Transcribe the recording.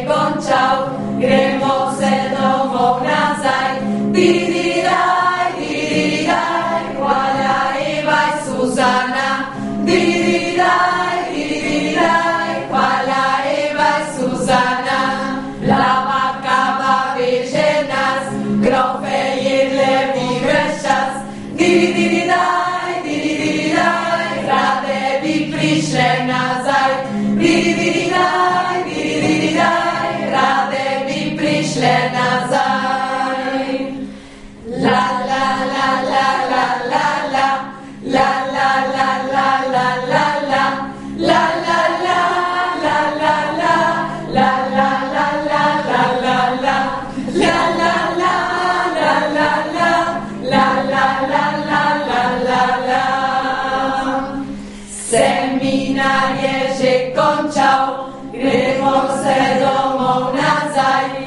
končal, gremo se domov nazaj. Diridaj, diridaj, hvala Eva Suzana. Diridaj, diridaj, hvala Eva Suzana. Plava kava veže nas, krofe jedle mi greščas. Diridaj, diridaj, rade bi prišle nazaj. Diridaj, diridaj, rade bi prišle nazaj. La la la la la la la, la la la la la la la, la la la la la la, la la la la la la la, la la la la la la, la la la la la la la. Seminar je že končal, gremo se domov nazaj.